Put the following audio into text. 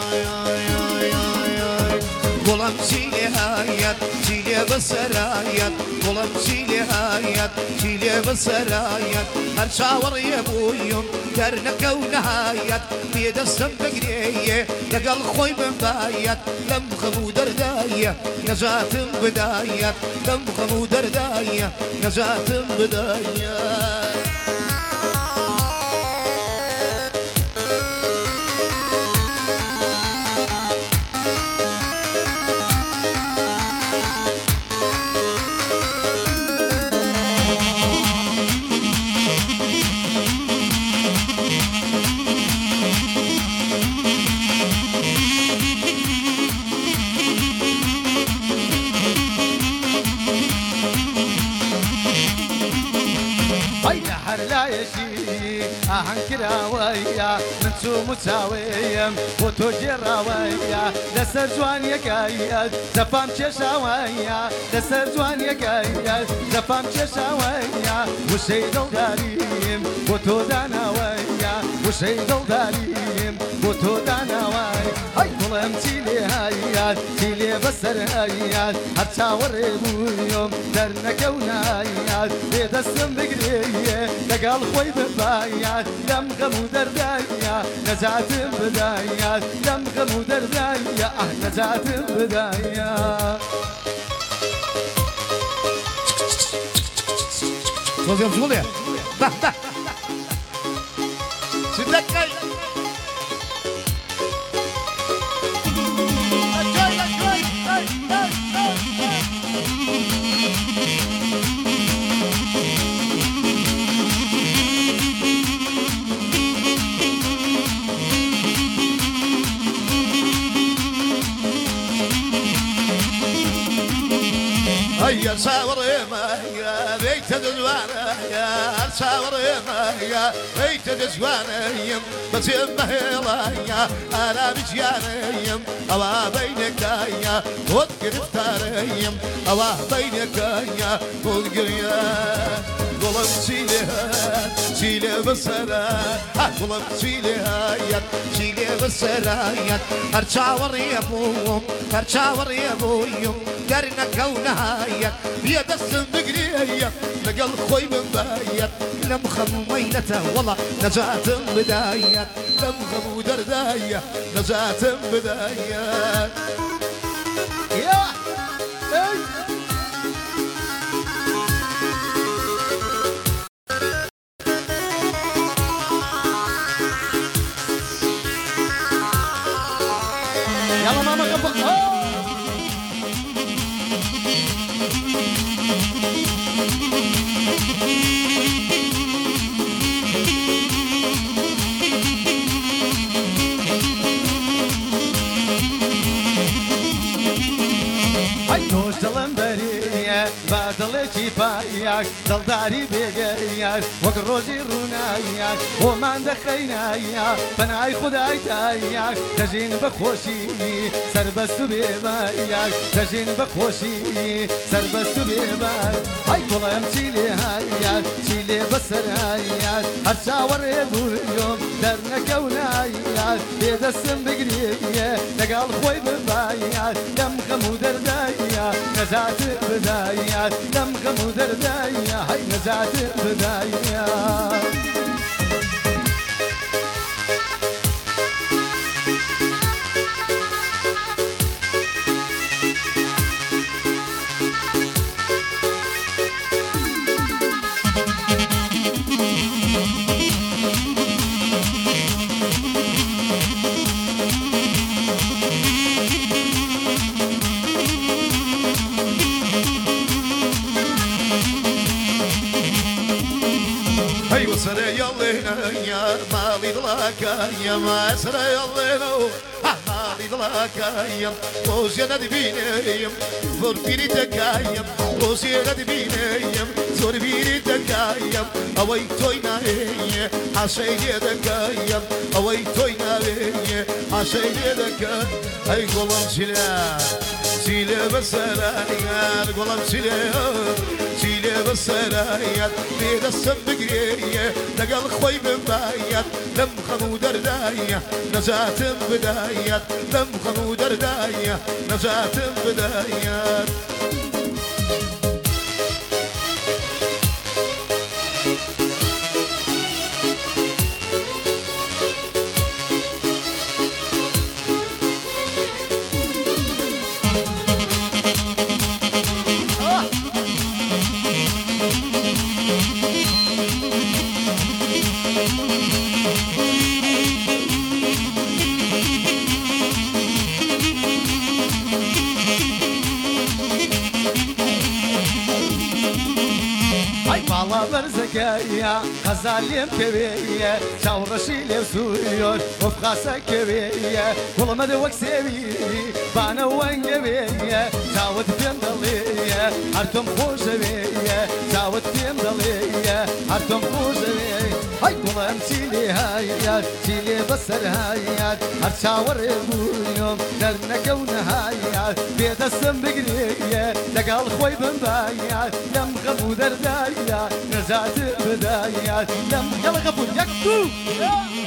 قولم چیلی هایت چیلی بسرایت قولم چیلی هایت چیلی بسرایت هر چاوری بویم در نکو نهایت بیدستم بگریه لگل خوی ببایت لم خمو دردایه نجاتم بدایت لم خمو دردایه نجاتم بدایت هنكراويا من سو مساويم وتجراويا لسر جوان يكايا زفام تشاويا لسر جوان يكايا زفام تشاويا وشيدو داريم وتوداناويا وشيدو داريم وتوداناوي هاي ظلم تيلي هايا تيلي بسر هايا حتى وريبويوم درنا كونايا بيدسم بقريه لقال خوي ببايا لم غمو دردايا نجات بدايا لم غمو دردايا نجات بدايا Sozjam Julia. Da. Sidekaj. يا صاوري ما يا بيت دزوانا يا صاوري ما يا بيت دزوانا يم بس مهلا انا بجيانيم اوا بينك يا وتقرفتاريم اوا بينك يا وتقريا قلب سيلي بسرات قلب سيلي بسرات هرشاور يا بوم هرشاور يا بوم درنا كونايا بيد السن بقريه لقل خوي من بايت لم خمو مينته والله نجاة بداية لم خمو درداية نجاة بداية يا يلا ماما قبل دلم برية بادلتي باياك دلداري بيقرياك وقروزي روناياك ومان دخيناياك فناي خداي تاياك تجين بخوشي سربست بيباياك تجين بخوشي سربست بيبايك هاي طولم تيلي هاياك تيلي بسر هاياك هرشاور يبويوم درنا كوناياك بيد السم بقرية لقال خوي بباياك دم خمو دردايا نجات بدايا دم غمو دردايا هاي نجات بدايا سري يلينا يا مالي ضلاك يا ما سري يلينا مالي ضلاك يا وزينا دبيني زور بيري تكايم وزينا دبيني زور بيري تكايم اوي توينا هي عشيني دكايم اوي توينا هي عشيني دكايم اي قولم سلا سيلي بسرايات والله سيلي بسرايات بيد السب قرية لقى الخوي بمبايات لم خمو درداية نزات بدايات لم خمو درداية نزات بدايات برزكايا غزالي مكبية شاورشي لي سوريور وفخاسة كبية والله ما دوك سوي بانا وانقبية شاوت بيمدلية هرتم خوشبية شاوت بيمدلية هرتم خوشبية هاي والله امشيلي هايات شيلي بسر هايات هرشاور بويوم درنك ونهايات بيت السم بقرية لقى الخوي بمبايات لم غمو دردايات نزات بدايات لم يلا غفور يكتو